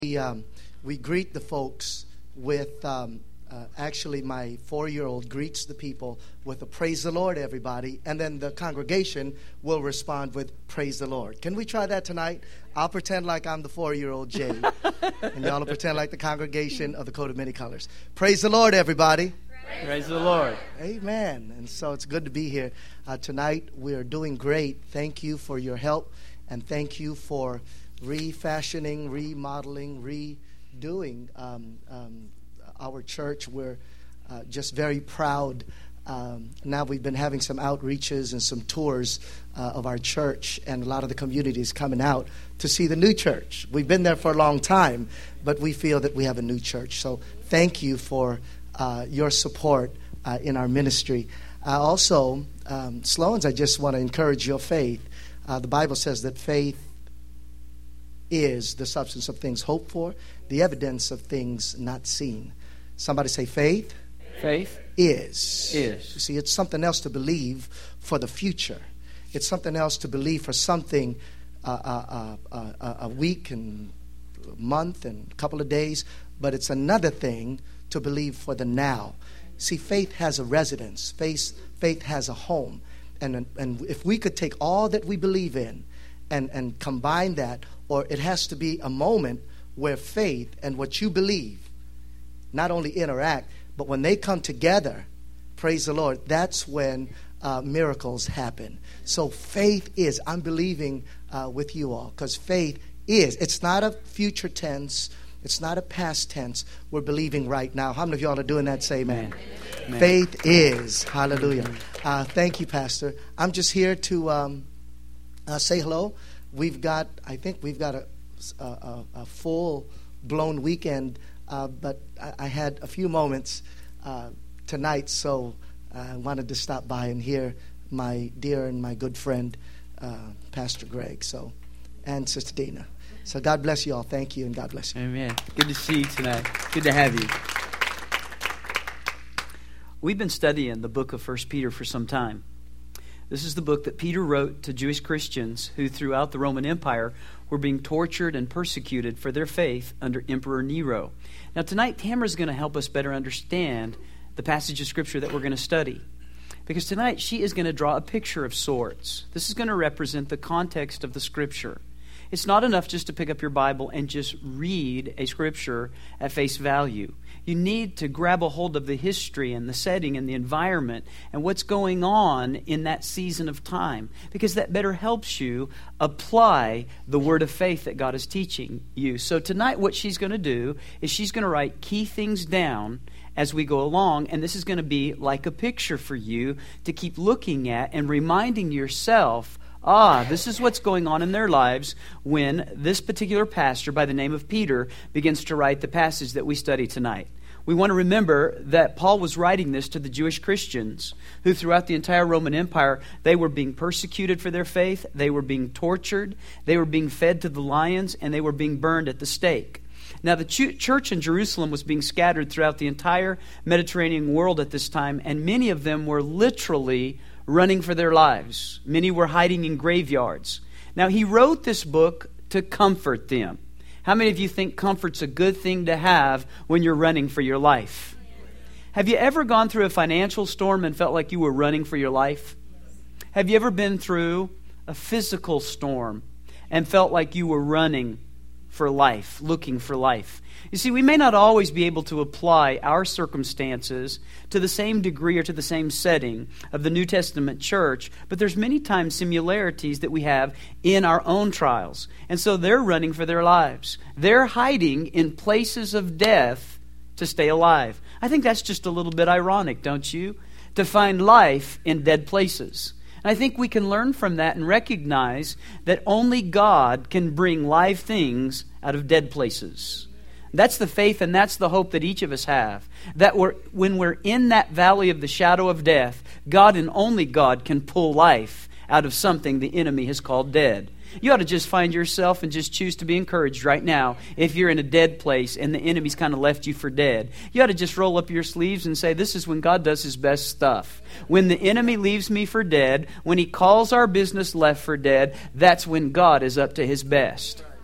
We greet the folks with, actually my 4-year-old greets the people with a praise the Lord, everybody, and then the congregation will respond with praise the Lord. Can we try that tonight? I'll pretend like I'm the 4-year-old Jay, and y'all will pretend like the congregation of the coat of many colors. Praise the Lord, everybody. Praise the Lord. Amen. And so it's good to be here. Tonight we're doing great. Thank you for your help, and thank you for refashioning, remodeling, redoing our church. We're just very proud. Now we've been having some outreaches and some tours of our church, and a lot of the community is coming out to see the new church. We've been there for a long time, but we feel that we have a new church. So thank you for your support in our ministry. Also, Sloans, I just want to encourage your faith. The Bible says that faith is the substance of things hoped for, the evidence of things not seen. Somebody say faith. Faith is. You see, it's something else to believe for the future. It's something else to believe for something a week and a month and a couple of days, but it's another thing to believe for the now. See, faith has a residence. Faith has a home. And if we could take all that we believe in and combine that, or it has to be a moment where faith and what you believe not only interact, but when they come together, praise the Lord, that's when miracles happen. So faith is, I'm believing with you all, because faith is, it's not a future tense, it's not a past tense, we're believing right now. How many of y'all are doing that? Say amen. Amen. Faith is, hallelujah. Thank you, Pastor. I'm just here to say hello. I think we've got a full-blown weekend, but I had a few moments tonight, so I wanted to stop by and hear my dear and my good friend, Pastor Greg, and Sister Dina. So God bless you all. Thank you, and God bless you. Amen. Good to see you tonight. Good to have you. We've been studying the book of 1 Peter for some time. This is the book that Peter wrote to Jewish Christians who throughout the Roman Empire were being tortured and persecuted for their faith under Emperor Nero. Now tonight, Tamara's going to help us better understand the passage of Scripture that we're going to study. Because tonight, she is going to draw a picture of sorts. This is going to represent the context of the Scripture. It's not enough just to pick up your Bible and just read a Scripture at face value. You need to grab a hold of the history and the setting and the environment and what's going on in that season of time, because that better helps you apply the word of faith that God is teaching you. So tonight what she's going to do is she's going to write key things down as we go along, and this is going to be like a picture for you to keep looking at and reminding yourself, this is what's going on in their lives when this particular pastor by the name of Peter begins to write the passage that we study tonight. We want to remember that Paul was writing this to the Jewish Christians who throughout the entire Roman Empire, they were being persecuted for their faith, they were being tortured, they were being fed to the lions, and they were being burned at the stake. Now, the church in Jerusalem was being scattered throughout the entire Mediterranean world at this time, and many of them were literally running for their lives. Many were hiding in graveyards. Now, he wrote this book to comfort them. How many of you think comfort's a good thing to have when you're running for your life? Have you ever gone through a financial storm and felt like you were running for your life? Have you ever been through a physical storm and felt like you were running for life, looking for life? You see, we may not always be able to apply our circumstances to the same degree or to the same setting of the New Testament church, but there's many times similarities that we have in our own trials. And so they're running for their lives. They're hiding in places of death to stay alive. I think that's just a little bit ironic, don't you? To find life in dead places. And I think we can learn from that and recognize that only God can bring live things out of dead places. That's the faith and that's the hope that each of us have. That when we're in that valley of the shadow of death, God and only God can pull life out of something the enemy has called dead. You ought to just find yourself and just choose to be encouraged right now. If you're in a dead place and the enemy's kind of left you for dead, you ought to just roll up your sleeves and say, this is when God does His best stuff. When the enemy leaves me for dead, when he calls our business left for dead, that's when God is up to His best.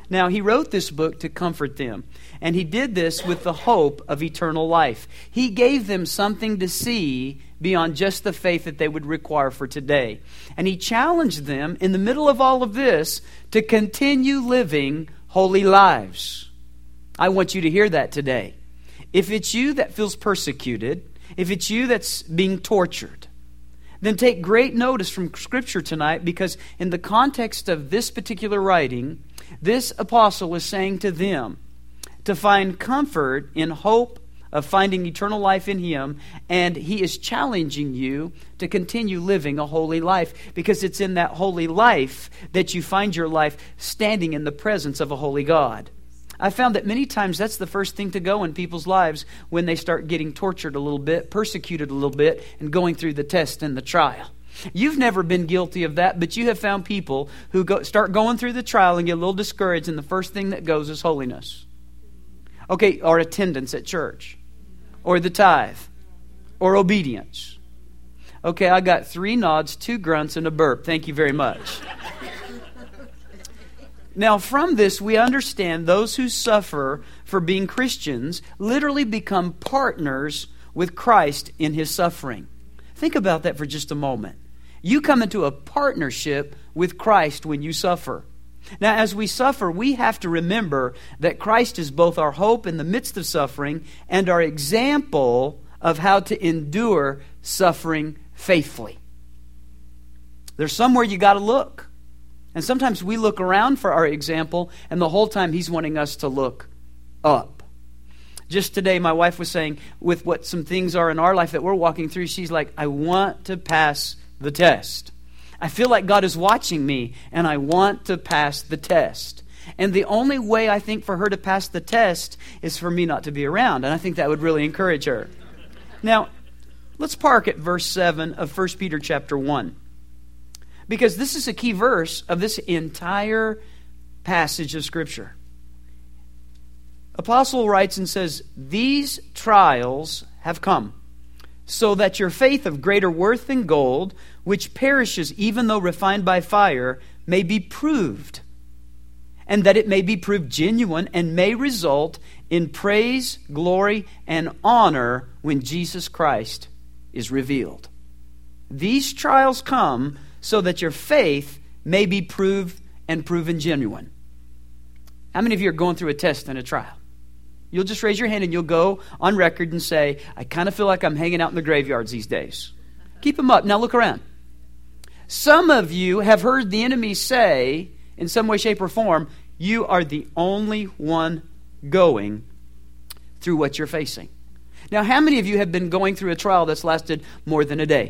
Now, he wrote this book to comfort them, and he did this with the hope of eternal life. He gave them something to see beyond just the faith that they would require for today. And he challenged them in the middle of all of this to continue living holy lives. I want you to hear that today. If it's you that feels persecuted, if it's you that's being tortured, then take great notice from Scripture tonight, because in the context of this particular writing, this apostle is saying to them to find comfort in hope of finding eternal life in Him, and he is challenging you to continue living a holy life, because it's in that holy life that you find your life standing in the presence of a holy God. I found that many times that's the first thing to go in people's lives when they start getting tortured a little bit, persecuted a little bit, and going through the test and the trial. You've never been guilty of that, but you have found people who start going through the trial and get a little discouraged, and the first thing that goes is holiness. Okay, or attendance at church, or the tithe, or obedience. Okay, I got 3 nods, 2 grunts, and a burp. Thank you very much. Now, from this, we understand those who suffer for being Christians literally become partners with Christ in His suffering. Think about that for just a moment. You come into a partnership with Christ when you suffer. Now, as we suffer, we have to remember that Christ is both our hope in the midst of suffering and our example of how to endure suffering faithfully. There's somewhere you got to look. And sometimes we look around for our example, and the whole time He's wanting us to look up. Just today, my wife was saying, with what some things are in our life that we're walking through, she's like, I want to pass the test. I feel like God is watching me, and I want to pass the test. And the only way I think for her to pass the test is for me not to be around. And I think that would really encourage her. Now, let's park at verse 7 of 1 Peter chapter 1. Because this is a key verse of this entire passage of Scripture. Apostle writes and says, these trials have come, so that your faith of greater worth than gold, which perishes even though refined by fire, may be proved, and that it may be proved genuine and may result in praise, glory, and honor when Jesus Christ is revealed. These trials come so that your faith may be proved and proven genuine. How many of you are going through a test and a trial? You'll just raise your hand and you'll go on record and say, I kind of feel like I'm hanging out in the graveyards these days. Keep them up. Now look around. Some of you have heard the enemy say, in some way, shape, or form, you are the only one going through what you're facing. Now, how many of you have been going through a trial that's lasted more than a day?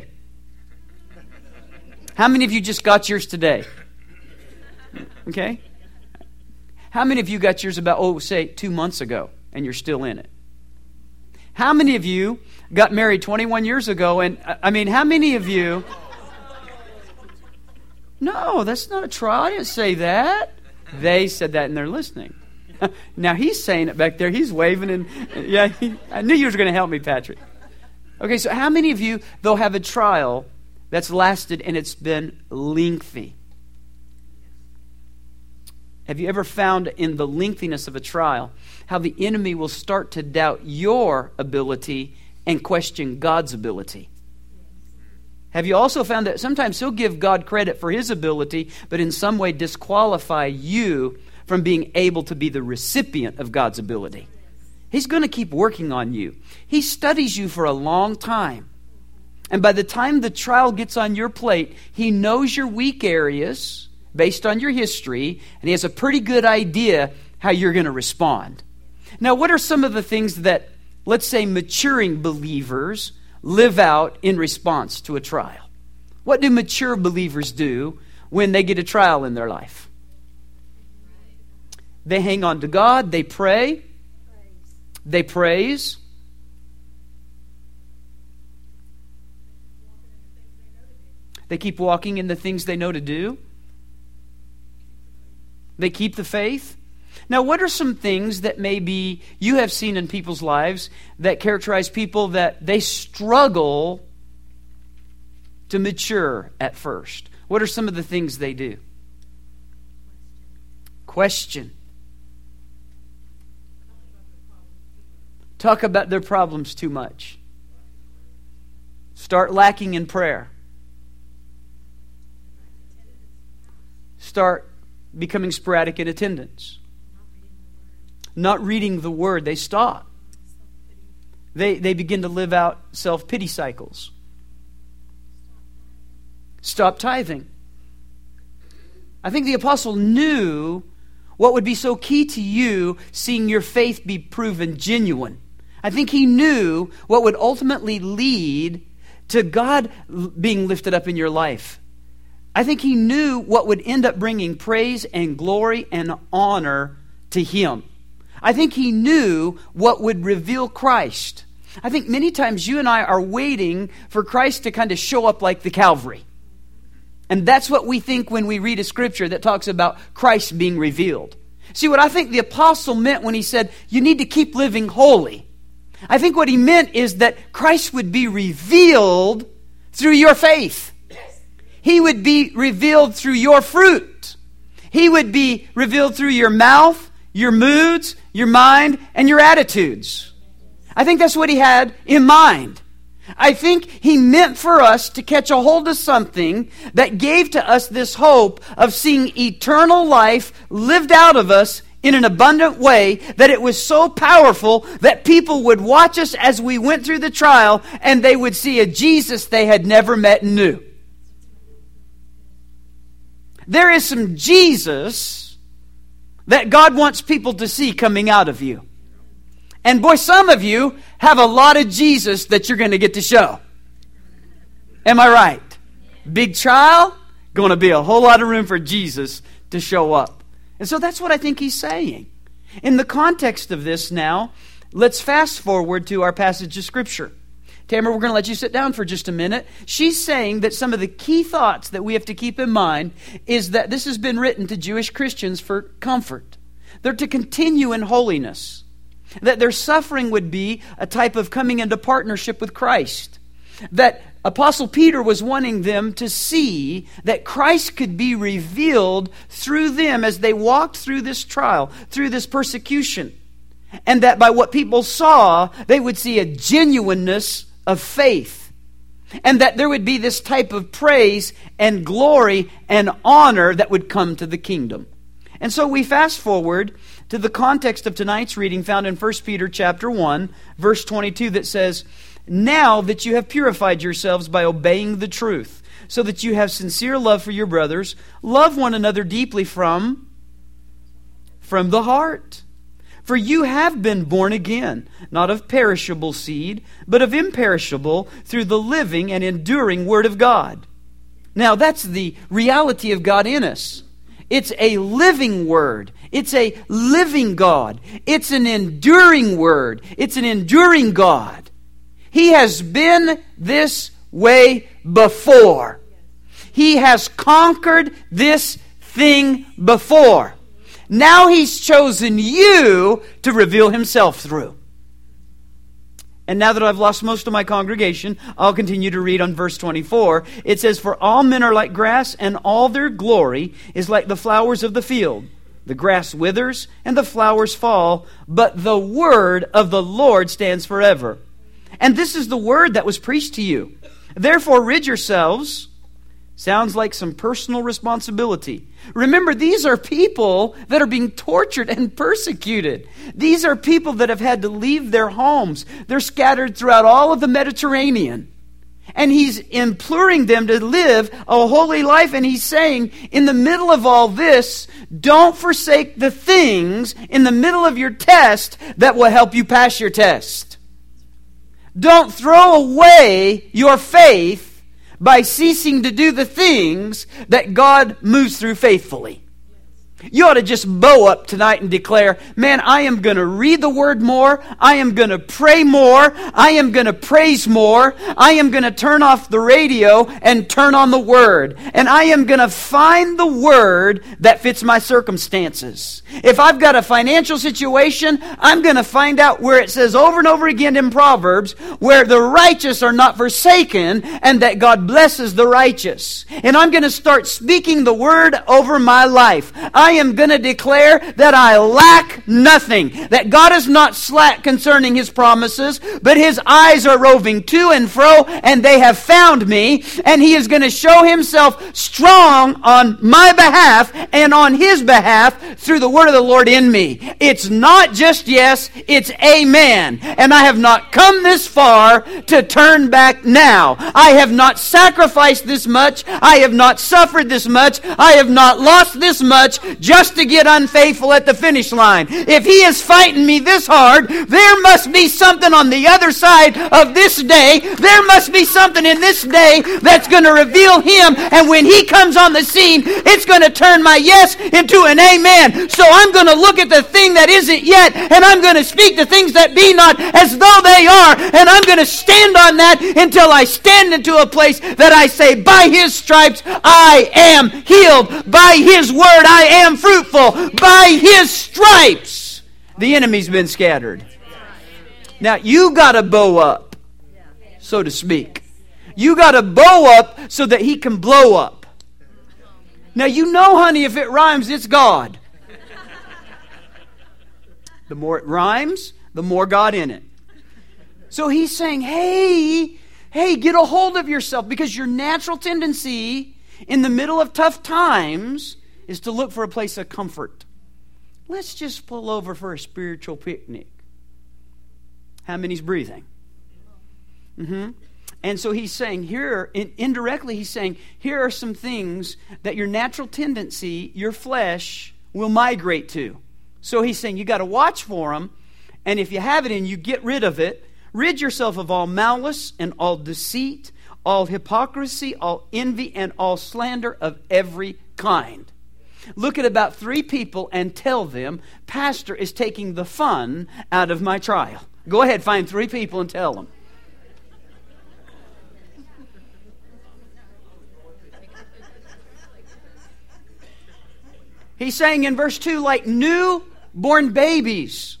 How many of you just got yours today? Okay. How many of you got yours about, say, 2 months ago, and you're still in it? How many of you got married 21 years ago, and, how many of you... No, that's not a trial. I didn't say that. They said that, and they're listening. Now, he's saying it back there. He's waving, and I knew you were going to help me, Patrick. Okay, so how many of you, though, have a trial that's lasted and it's been lengthy? Have you ever found in the lengthiness of a trial how the enemy will start to doubt your ability and question God's ability? Have you also found that sometimes He'll give God credit for His ability, but in some way disqualify you from being able to be the recipient of God's ability? He's going to keep working on you. He studies you for a long time. And by the time the trial gets on your plate, He knows your weak areas based on your history, and He has a pretty good idea how you're going to respond. Now, what are some of the things that, let's say, maturing believers live out in response to a trial? What do mature believers do when they get a trial in their life? They hang on to God, they pray, they praise. They keep walking in the things they know to do. They keep the faith. Now, what are some things that maybe you have seen in people's lives that characterize people that they struggle to mature at first? What are some of the things they do? Question. talk about their problems too much. Start lacking in prayer. Start becoming sporadic in attendance. Not reading the Word. They stop. They begin to live out self-pity cycles. Stop tithing. I think the apostle knew what would be so key to you seeing your faith be proven genuine. I think he knew what would ultimately lead to God being lifted up in your life. I think he knew what would end up bringing praise and glory and honor to him. I think he knew what would reveal Christ. I think many times you and I are waiting for Christ to kind of show up like the Calvary. And that's what we think when we read a scripture that talks about Christ being revealed. See, what I think the apostle meant when he said, you need to keep living holy. I think what he meant is that Christ would be revealed through your faith. He would be revealed through your fruit. He would be revealed through your mouth, your moods, your mind, and your attitudes. I think that's what he had in mind. I think he meant for us to catch a hold of something that gave to us this hope of seeing eternal life lived out of us in an abundant way, that it was so powerful that people would watch us as we went through the trial and they would see a Jesus they had never met and knew. There is some Jesus that God wants people to see coming out of you. And boy, some of you have a lot of Jesus that you're going to get to show. Am I right? Big trial, going to be a whole lot of room for Jesus to show up. And so that's what I think he's saying. In the context of this now, let's fast forward to our passage of Scripture. Tamara, we're going to let you sit down for just a minute. She's saying that some of the key thoughts that we have to keep in mind is that this has been written to Jewish Christians for comfort. They're to continue in holiness. That their suffering would be a type of coming into partnership with Christ. That Apostle Peter was wanting them to see that Christ could be revealed through them as they walked through this trial, through this persecution. And that by what people saw, they would see a genuineness of faith. And that there would be this type of praise and glory and honor that would come to the kingdom. And so we fast forward to the context of tonight's reading found in 1 Peter chapter 1, verse 22 that says, now that you have purified yourselves by obeying the truth, so that you have sincere love for your brothers, love one another deeply from the heart. For you have been born again, not of perishable seed, but of imperishable, through the living and enduring Word of God. Now that's the reality of God in us. It's a living Word. It's a living God. It's an enduring Word. It's an enduring God. He has been this way before. He has conquered this thing before. Now He's chosen you to reveal Himself through. And now that I've lost most of my congregation, I'll continue to read on verse 24. It says, for all men are like grass, and all their glory is like the flowers of the field. The grass withers, and the flowers fall, but the word of the Lord stands forever. And this is the word that was preached to you. Therefore rid yourselves. Sounds like some personal responsibility. Remember, these are people that are being tortured and persecuted. These are people that have had to leave their homes. They're scattered throughout all of the Mediterranean. And he's imploring them to live a holy life. And he's saying, in the middle of all this, don't forsake the things in the middle of your test that will help you pass your test. Don't throw away your faith by ceasing to do the things that God moves through faithfully. You ought to just bow up tonight and declare, man, I am going to read the Word more. I am going to pray more. I am going to praise more. I am going to turn off the radio and turn on the Word. And I am going to find the Word that fits my circumstances. If I've got a financial situation, I'm going to find out where it says over and over again in Proverbs, where the righteous are not forsaken and that God blesses the righteous. And I'm going to start speaking the Word over my life. I am going to declare that I lack nothing. That God is not slack concerning His promises, but His eyes are roving to and fro, and they have found me. And He is going to show Himself strong on my behalf and on His behalf through the word of the Lord in me. It's not just yes, it's amen. And I have not come this far to turn back now. I have not sacrificed this much. I have not suffered this much. I have not lost this much just to get unfaithful at the finish line. If He is fighting me this hard, there must be something on the other side of this day. There must be something in this day that's going to reveal Him. And when He comes on the scene, it's going to turn my yes into an amen. So I'm going to look at the thing that isn't yet, and I'm going to speak the things that be not as though they are. And I'm going to stand on that until I stand into a place that I say, by His stripes I am healed. By His word I am fruitful. By His stripes the enemy's been scattered. Now you got to bow up, so to speak. You got to bow up so that He can blow up. Now you know, honey, if it rhymes, it's God. The more it rhymes, the more God in it. So He's saying, hey, get a hold of yourself, because your natural tendency in the middle of tough times is to look for a place of comfort. Let's just pull over for a spiritual picnic. How many's breathing? And so He's saying here, indirectly He's saying, here are some things that your natural tendency, your flesh, will migrate to. So He's saying you got to watch for them, and if you have it in you, get rid of it. Rid yourself of all malice and all deceit, all hypocrisy, all envy, and all slander of every kind. Look at about 3 people and tell them, Pastor is taking the fun out of my trial. Go ahead, find 3 people and tell them. He's saying in verse 2, like newborn babies,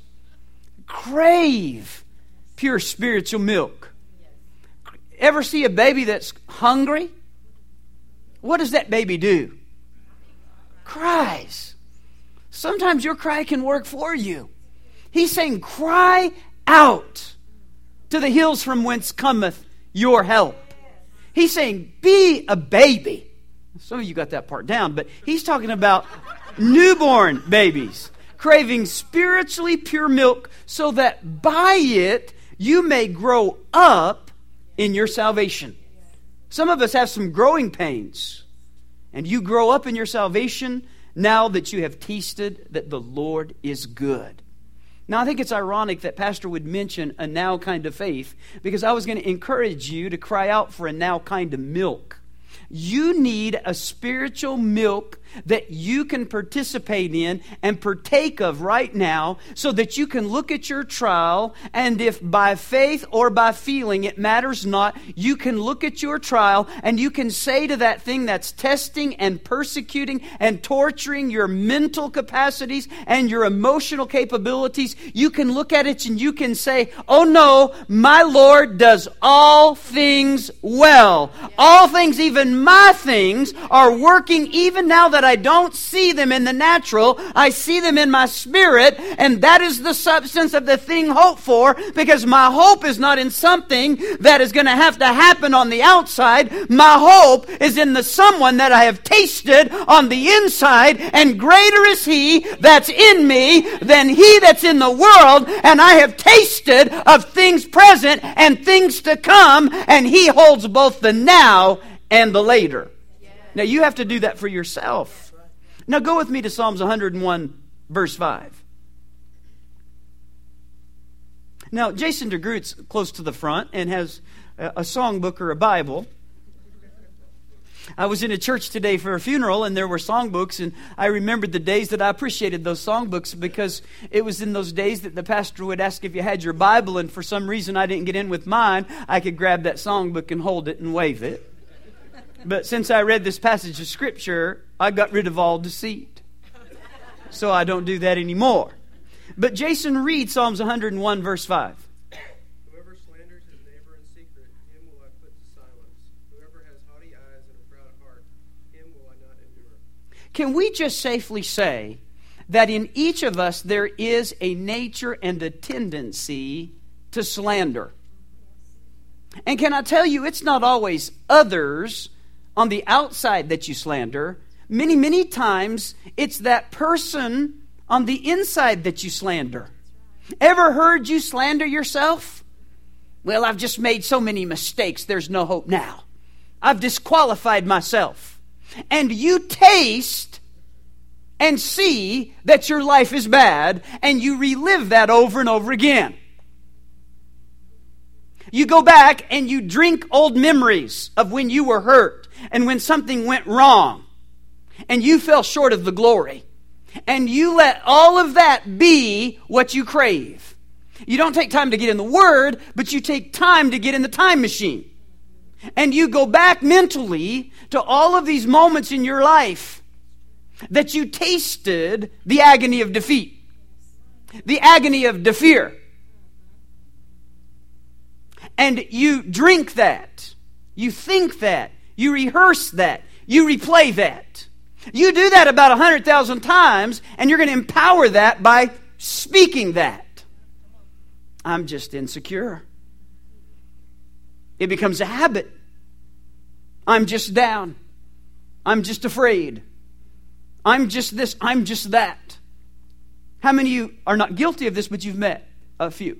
crave pure spiritual milk. Ever see a baby that's hungry? What does that baby do? Cries. Sometimes your cry can work for you. He's saying, cry out to the hills from whence cometh your help. He's saying, be a baby. Some of you got that part down, but He's talking about newborn babies, craving spiritually pure milk, so that by it you may grow up in your salvation. Some of us have some growing pains, and you grow up in your salvation now that you have tasted that the Lord is good. Now, I think it's ironic that Pastor would mention a now kind of faith, because I was going to encourage you to cry out for a now kind of milk. You need a spiritual milk that you can participate in and partake of right now, so that you can look at your trial, and if by faith or by feeling, it matters not, you can look at your trial and you can say to that thing that's testing and persecuting and torturing your mental capacities and your emotional capabilities, you can look at it and you can say, oh no, my Lord does all things well. All things, even my things, are working even now that I don't see them in the natural. I see them in my spirit, and that is the substance of the thing hoped for, because my hope is not in something that is going to have to happen on the outside. My hope is in the someone that I have tasted on the inside, and greater is He that's in me than he that's in the world, and I have tasted of things present and things to come, and He holds both the now and the later. Now you have to do that for yourself. Now go with me to Psalms 101, verse 5. Now Jason DeGroot's close to the front and has a songbook or a Bible. I was in a church today for a funeral, and there were songbooks, and I remembered the days that I appreciated those songbooks, because it was in those days that the pastor would ask if you had your Bible, and for some reason I didn't get in with mine. I could grab that songbook and hold it and wave it. But since I read this passage of Scripture, I got rid of all deceit. So I don't do that anymore. But Jason, read Psalms 101, verse 5. Whoever slanders his neighbor in secret, him will I put to silence. Whoever has haughty eyes and a proud heart, him will I not endure. can we just safely say that in each of us there is a nature and a tendency to slander? And can I tell you, it's not always others on the outside that you slander. Many, many times, it's that person on the inside that you slander. Ever heard you slander yourself? Well, I've just made so many mistakes, there's no hope now. I've disqualified myself. And you taste and see that your life is bad, and you relive that over and over again. You go back and you drink old memories of when you were hurt and when something went wrong and you fell short of the glory. And you let all of that be what you crave. You don't take time to get in the Word, but you take time to get in the time machine. And you go back mentally to all of these moments in your life that you tasted the agony of defeat, the agony of fear. And you drink that, you think that, you rehearse that, you replay that. You do that about 100,000 times, and you're going to empower that by speaking that. I'm just insecure. It becomes a habit. I'm just down. I'm just afraid. I'm just this, I'm just that. How many of you are not guilty of this, but you've met a few?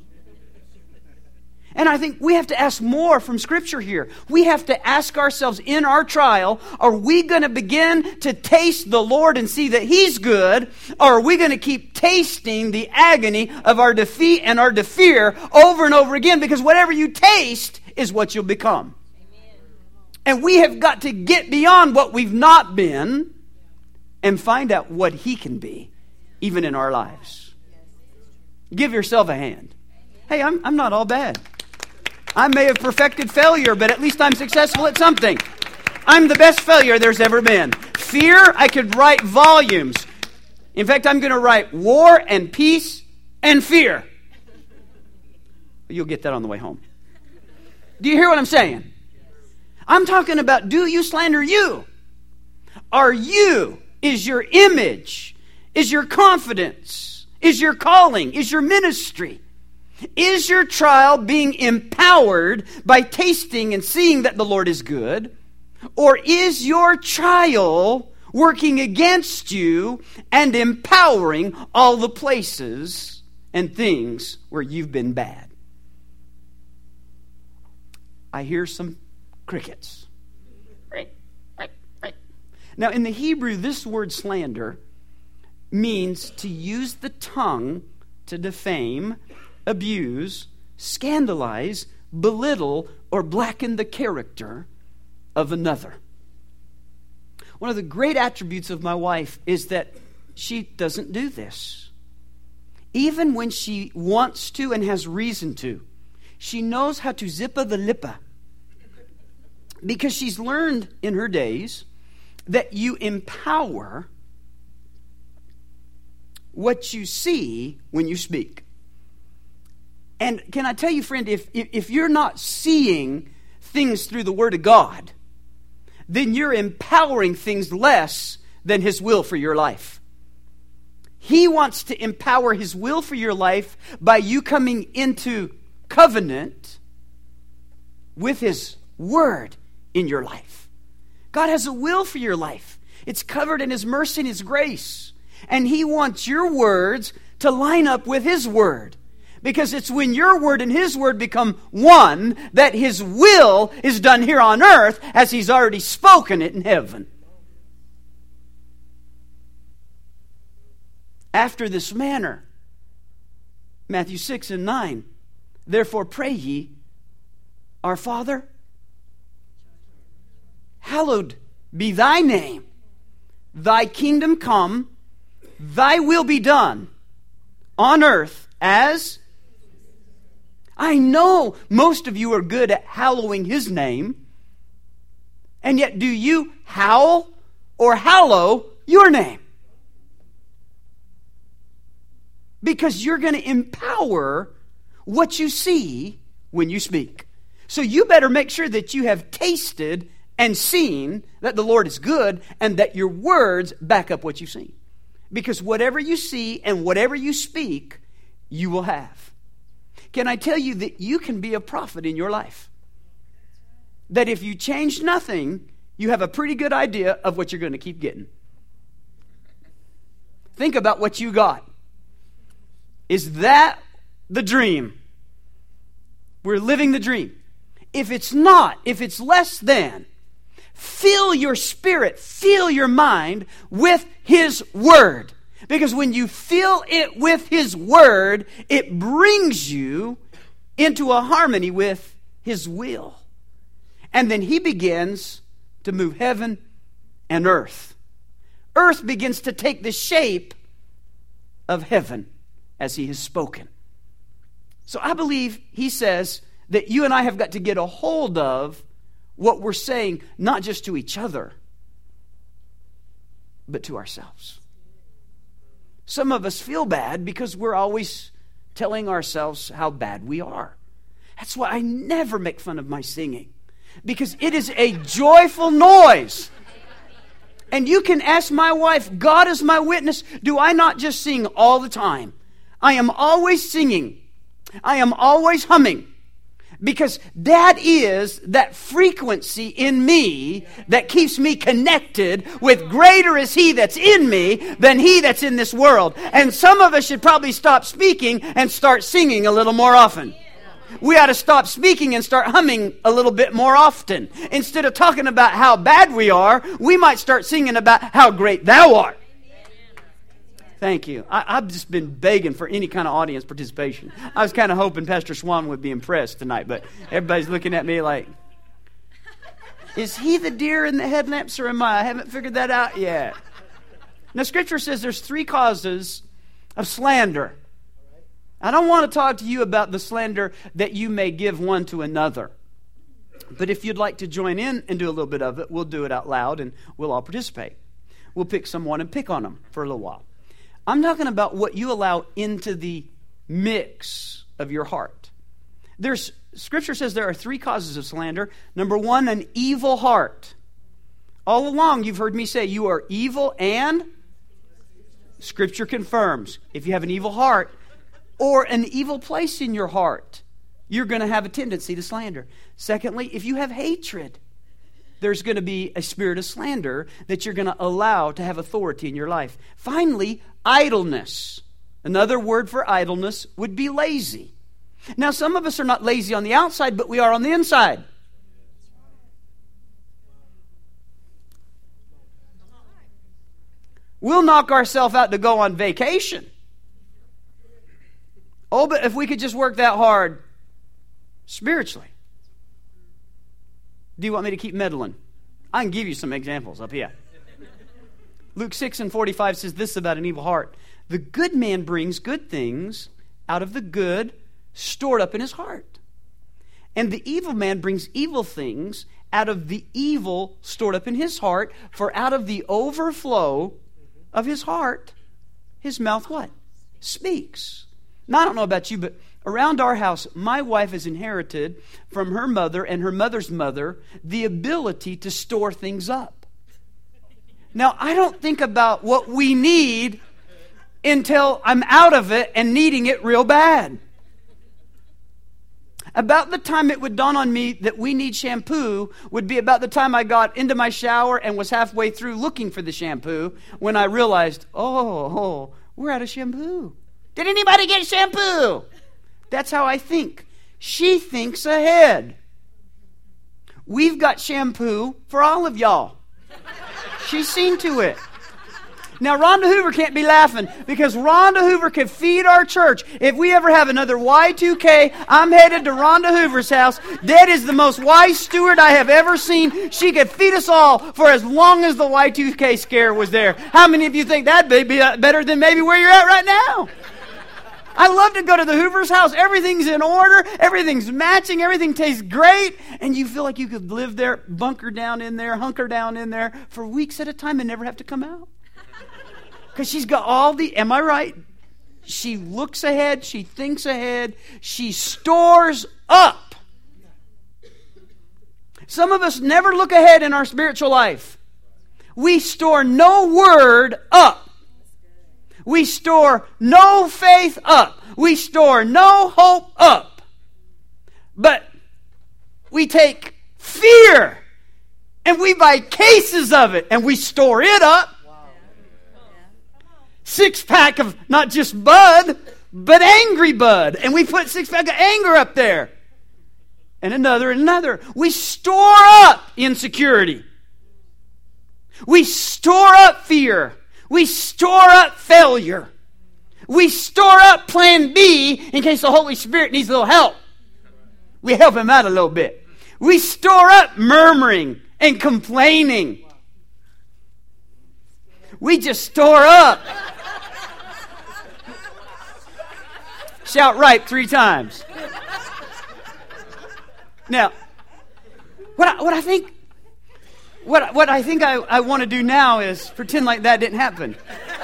And I think we have to ask more from Scripture here. We have to ask ourselves in our trial, are we going to begin to taste the Lord and see that He's good? Or are we going to keep tasting the agony of our defeat and our fear over and over again? Because whatever you taste is what you'll become. Amen. And we have got to get beyond what we've not been and find out what He can be, even in our lives. Give yourself a hand. Hey, I'm not all bad. I may have perfected failure, but at least I'm successful at something. I'm the best failure there's ever been. Fear, I could write volumes. In fact, I'm going to write War and Peace and Fear. You'll get that on the way home. Do you hear what I'm saying? I'm talking about, do you slander you? Are you, is your image, is your confidence, is your calling, is your ministry, is your trial being empowered by tasting and seeing that the Lord is good? Or is your trial working against you and empowering all the places and things where you've been bad? I hear some crickets. Now, in the Hebrew, this word slander means to use the tongue to defame, abuse, scandalize, belittle, or blacken the character of another. One of the great attributes of my wife is that she doesn't do this. Even when she wants to and has reason to, she knows how to zippa the lippa. Because she's learned in her days that you empower what you see when you speak. And can I tell you, friend, if you're not seeing things through the Word of God, then you're empowering things less than His will for your life. He wants to empower His will for your life by you coming into covenant with His Word in your life. God has a will for your life. It's covered in His mercy and His grace. And He wants your words to line up with His Word. Because it's when your word and His word become one that His will is done here on earth as He's already spoken it in heaven. After this manner, Matthew 6 and 9, therefore pray ye, our Father, hallowed be Thy name. Thy kingdom come, Thy will be done on earth as... I know most of you are good at hallowing His name. And yet do you howl or hallow your name? Because you're going to empower what you see when you speak. So you better make sure that you have tasted and seen that the Lord is good and that your words back up what you've seen. Because whatever you see and whatever you speak, you will have. Can I tell you that you can be a prophet in your life? That if you change nothing, you have a pretty good idea of what you're going to keep getting. Think about what you got. Is that the dream? We're living the dream. If it's not, if it's less than, fill your spirit, fill your mind with His Word. Because when you fill it with His Word, it brings you into a harmony with His will. And then He begins to move heaven and earth. Earth begins to take the shape of heaven as He has spoken. So I believe He says that you and I have got to get a hold of what we're saying, not just to each other, but to ourselves. Some of us feel bad because we're always telling ourselves how bad we are. That's why I never make fun of my singing, because it is a joyful noise. And you can ask my wife, God is my witness, do I not just sing all the time? I am always singing. I am always humming. Because that is that frequency in me that keeps me connected with greater is He that's in me than he that's in this world. And some of us should probably stop speaking and start singing a little more often. We ought to stop speaking and start humming a little bit more often. Instead of talking about how bad we are, we might start singing about how great Thou art. Thank you. I've just been begging for any kind of audience participation. I was kind of hoping Pastor Swan would be impressed tonight, but everybody's looking at me like, is he the deer in the headlamps or am I? I haven't figured that out yet. Now, Scripture says there's 3 causes of slander. I don't want to talk to you about the slander that you may give one to another. But if you'd like to join in and do a little bit of it, we'll do it out loud and we'll all participate. We'll pick someone and pick on them for a little while. I'm talking about what you allow into the mix of your heart. Scripture says there are 3 causes of slander. Number 1, an evil heart. All along you've heard me say you are evil and Scripture confirms. If you have an evil heart or an evil place in your heart, you're going to have a tendency to slander. Secondly, if you have hatred, there's going to be a spirit of slander that you're going to allow to have authority in your life. Finally, idleness. Another word for idleness would be lazy. Now, some of us are not lazy on the outside, but we are on the inside. We'll knock ourselves out to go on vacation. Oh, but if we could just work that hard spiritually. Do you want me to keep meddling? I can give you some examples up here. Luke 6:45 says this about an evil heart. The good man brings good things out of the good stored up in his heart. And the evil man brings evil things out of the evil stored up in his heart. For out of the overflow of his heart, his mouth what? Speaks. Now, I don't know about you, but around our house, my wife has inherited from her mother and her mother's mother the ability to store things up. Now, I don't think about what we need until I'm out of it and needing it real bad. About the time it would dawn on me that we need shampoo would be about the time I got into my shower and was halfway through looking for the shampoo when I realized, oh, we're out of shampoo. Did anybody get shampoo? That's how I think. She thinks ahead. We've got shampoo for all of y'all. She's seen to it. Now, Rhonda Hoover can't be laughing because Rhonda Hoover could feed our church. If we ever have another Y2K, I'm headed to Rhonda Hoover's house. That is the most wise steward I have ever seen. She could feed us all for as long as the Y2K scare was there. How many of you think that'd be better than maybe where you're at right now? I love to go to the Hoover's house. Everything's in order. Everything's matching. Everything tastes great. And you feel like you could live there, bunker down in there, hunker down in there for weeks at a time and never have to come out. Because she's got all the, am I right? She looks ahead. She thinks ahead. She stores up. Some of us never look ahead in our spiritual life. We store no word up. We store no faith up. We store no hope up. But we take fear and we buy cases of it and we store it up. 6-pack of not just Bud, but Angry Bud. And we put 6-pack of anger up there. And another and another. We store up insecurity. We store up fear. We store up failure. We store up plan B in case the Holy Spirit needs a little help. We help Him out a little bit. We store up murmuring and complaining. We just store up. Shout ripe 3 times. Now, what I think I want to do now is pretend like that didn't happen.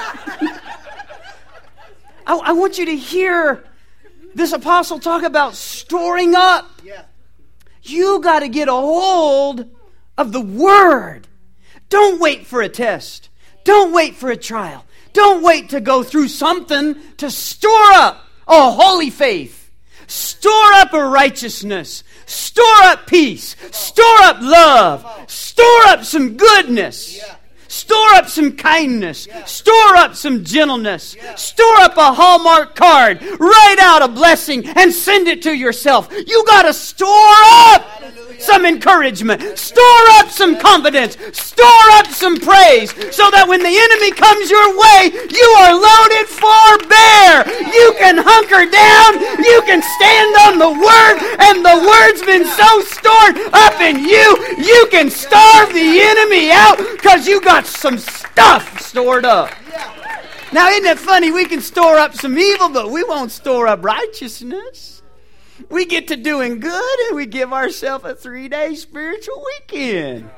I want you to hear this apostle talk about storing up. You got to get a hold of the Word. Don't wait for a test. Don't wait for a trial. Don't wait to go through something to store up a holy faith. Store up a righteousness. Store up peace. Store up love. Store up some goodness. Store up some kindness. Store up some gentleness. Store up a Hallmark card. Write out a blessing and send it to yourself. You got to store up some encouragement. Store up some confidence. Store up some praise so that when the enemy comes your way, you are loaded for bear. You can hunker down. You can stand on the Word, and the Word's been so stored up in you, you can starve the enemy out because you got some stuff stored up. Now, isn't it funny? We can store up some evil, but we won't store up righteousness. We get to doing good and we give ourselves a 3-day spiritual weekend.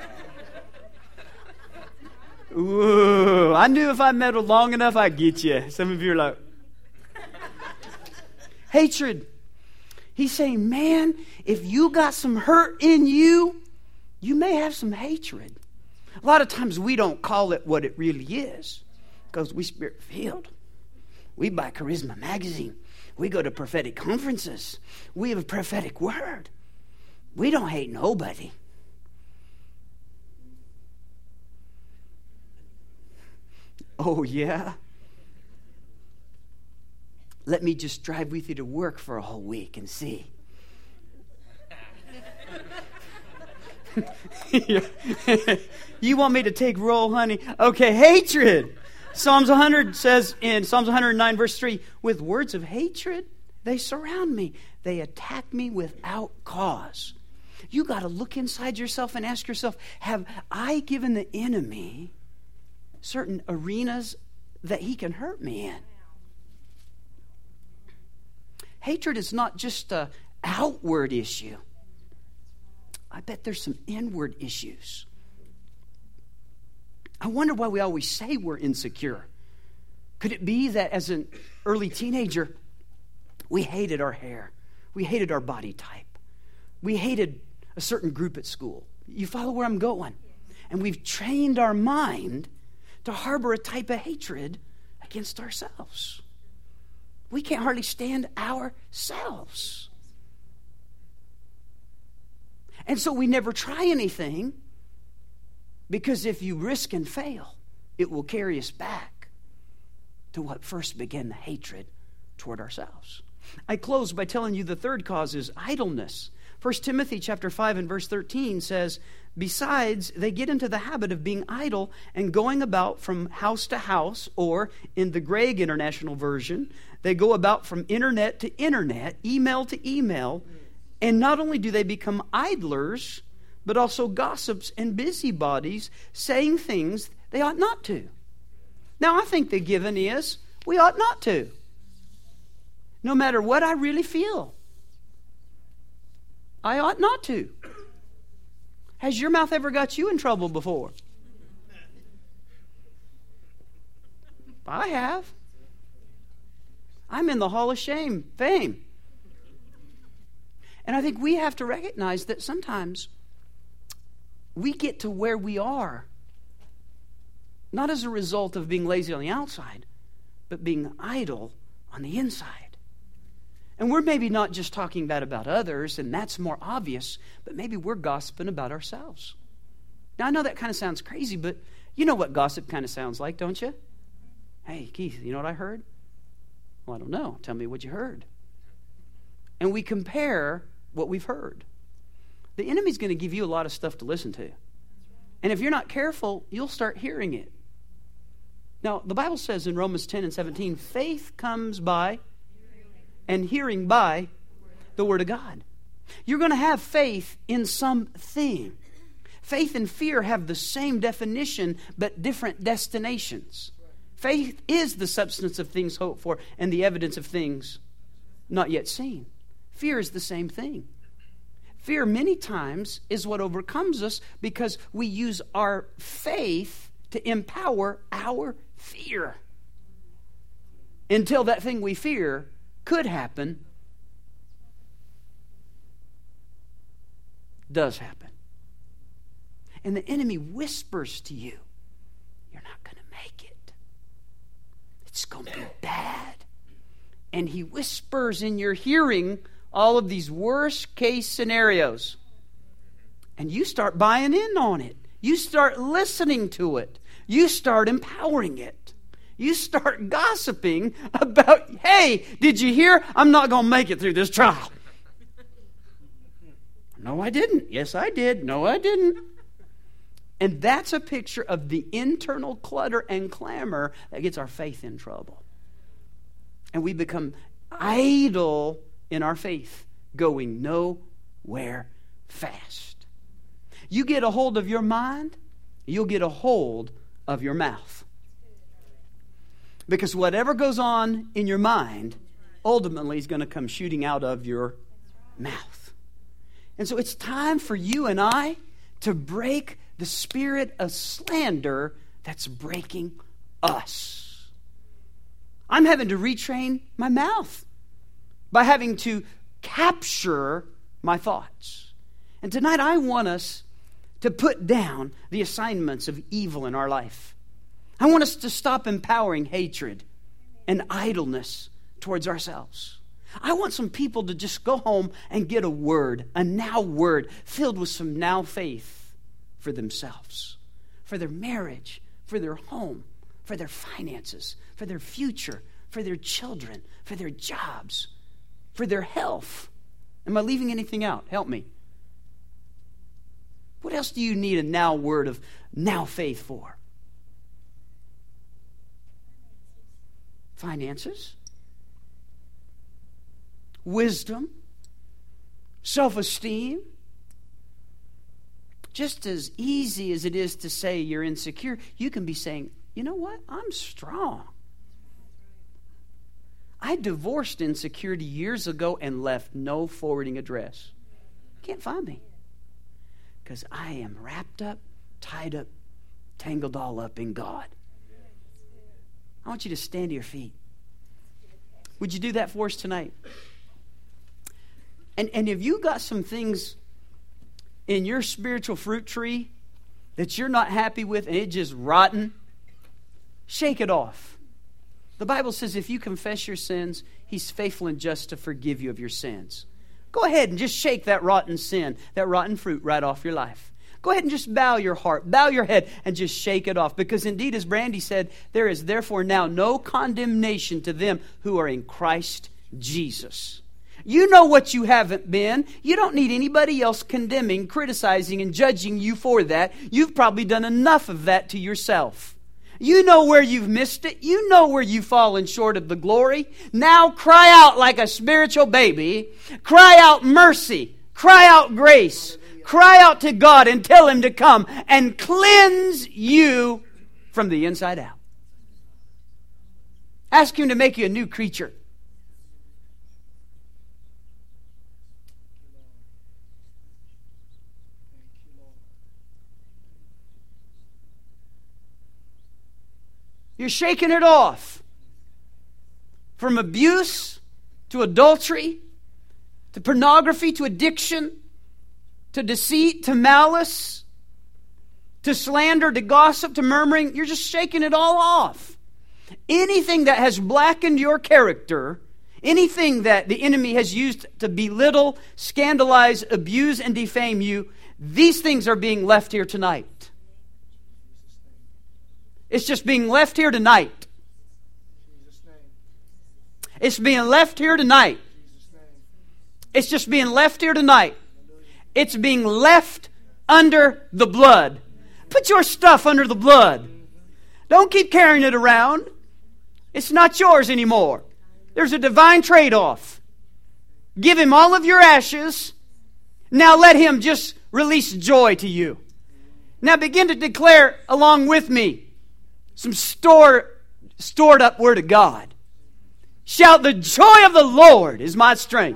Ooh, I knew if I meddled long enough, I'd get you. Some of you are like, hatred. He's saying, man, if you got some hurt in you, you may have some hatred. A lot of times we don't call it what it really is because we spirit-filled. We buy Charisma magazine. We go to prophetic conferences. We have a prophetic word. We don't hate nobody. Oh, yeah? Let me just drive with you to work for a whole week and see. You want me to take roll, honey? Okay, hatred. Psalms 100 says in Psalms 109 verse 3, with words of hatred, they surround me. They attack me without cause. You got to look inside yourself and ask yourself, have I given the enemy certain arenas that he can hurt me in? Hatred is not just an outward issue. I bet there's some inward issues. I wonder why we always say we're insecure. Could it be that as an early teenager, we hated our hair, we hated our body type, we hated a certain group at school? You follow where I'm going? And we've trained our mind to harbor a type of hatred against ourselves. We can't hardly stand ourselves. And so we never try anything, because if you risk and fail, it will carry us back to what first began the hatred toward ourselves. I close by telling you the third cause is idleness. 1 Timothy chapter 5 and verse 13 says, besides, they get into the habit of being idle and going about from house to house, or in the Gregg International Version, they go about from internet to internet, email to email, and not only do they become idlers, but also gossips and busybodies, saying things they ought not to. Now, I think the given is we ought not to. No matter what I really feel, I ought not to. Has your mouth ever got you in trouble before? I have. I'm in the Hall of Fame. And I think we have to recognize that sometimes we get to where we are, not as a result of being lazy on the outside, but being idle on the inside. And we're maybe not just talking bad about others, and that's more obvious, but maybe we're gossiping about ourselves. Now, I know that kind of sounds crazy, but you know what gossip kind of sounds like, don't you? Hey, Keith, you know what I heard? Well, I don't know. Tell me what you heard. And we compare what we've heard. The enemy's going to give you a lot of stuff to listen to. And if you're not careful, you'll start hearing it. Now, the Bible says in Romans 10 and 17, faith comes by and hearing by the Word of God. You're going to have faith in something. Faith and fear have the same definition, but different destinations. Faith is the substance of things hoped for and the evidence of things not yet seen. Fear is the same thing. Fear many times is what overcomes us because we use our faith to empower our fear. Until that thing we fear could happen, does happen. And the enemy whispers to you, you're not going to make it. It's going to be bad. And he whispers in your hearing all of these worst case scenarios. And you start buying in on it. You start listening to it. You start empowering it. You start gossiping about, hey, did you hear? I'm not going to make it through this trial. No, I didn't. Yes, I did. No, I didn't. And that's a picture of the internal clutter and clamor that gets our faith in trouble. And we become idle in our faith, going nowhere fast. You get a hold of your mind, you'll get a hold of your mouth. Because whatever goes on in your mind ultimately is going to come shooting out of your mouth. And so it's time for you and I to break the spirit of slander that's breaking us. I'm having to retrain my mouth by having to capture my thoughts. And tonight I want us to put down the assignments of evil in our life. I want us to stop empowering hatred and idleness towards ourselves. I want some people to just go home and get a word, a now word, filled with some now faith for themselves, for their marriage, for their home, for their finances, for their future, for their children, for their jobs, for their health. Am I leaving anything out? Help me. What else do you need a now word of now faith for? Finances, wisdom, self-esteem. Just as easy as it is to say you're insecure, you can be saying, you know what? I'm strong. I divorced insecurity years ago and left no forwarding address. Can't find me. Because I am wrapped up, tied up, tangled all up in God. I want you to stand to your feet. Would you do that for us tonight? And if you got some things in your spiritual fruit tree that you're not happy with and it's just rotten, shake it off. The Bible says if you confess your sins, He's faithful and just to forgive you of your sins. Go ahead and just shake that rotten sin, that rotten fruit right off your life. Go ahead and just bow your heart, bow your head, and just shake it off. Because indeed, as Brandy said, there is therefore now no condemnation to them who are in Christ Jesus. You know what you haven't been. You don't need anybody else condemning, criticizing, and judging you for that. You've probably done enough of that to yourself. You know where you've missed it. You know where you've fallen short of the glory. Now cry out like a spiritual baby. Cry out mercy. Cry out grace. Cry out to God and tell Him to come and cleanse you from the inside out. Ask Him to make you a new creature. You're shaking it off. From abuse to adultery to pornography to addiction to deceit to malice to slander, to gossip, to murmuring. You're just shaking it all off. Anything that has blackened your character, anything that the enemy has used to belittle, scandalize, abuse, and defame you, these things are being left here tonight. It's just being left here tonight. It's being left here tonight. It's just being left here tonight. It's being left under the blood. Put your stuff under the blood. Don't keep carrying it around. It's not yours anymore. There's a divine trade-off. Give Him all of your ashes. Now let Him just release joy to you. Now begin to declare along with me some stored up Word of God. Shout, the joy of the Lord is my strength.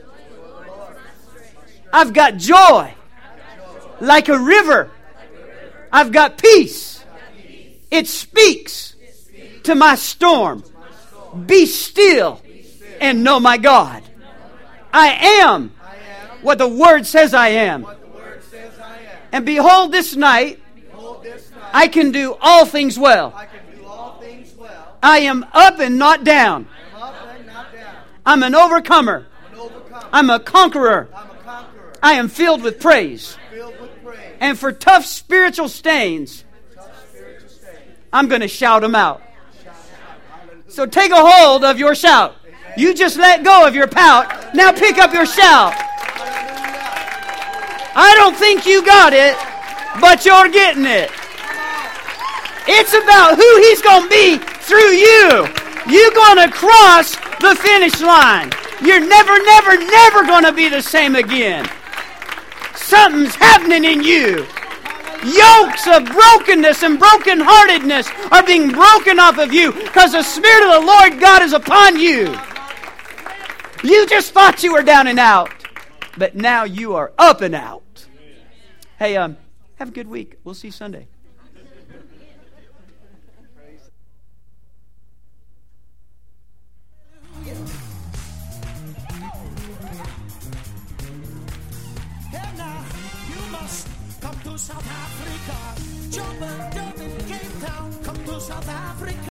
I've got joy like a river. I've got peace. It speaks to my storm. Be still and know my God. I am what the Word says I am. And behold, this night, I can do all things well. I am up and not down. I'm an overcomer. I'm a conqueror. I am filled with praise. And for tough spiritual stains, I'm going to shout them out. So take a hold of your shout. You just let go of your pout. Now pick up your shout. I don't think you got it, but you're getting it. It's about who He's going to be through you. You're going to cross the finish line. You're never going to be the same again. Something's happening in you. Yokes of brokenness and brokenheartedness are being broken off of you because the Spirit of the Lord God is upon you. You just thought you were down and out, but now you are up and out. Hey, have a good week. We'll see you Sunday. South Africa, jump in Cape Town, come to South Africa.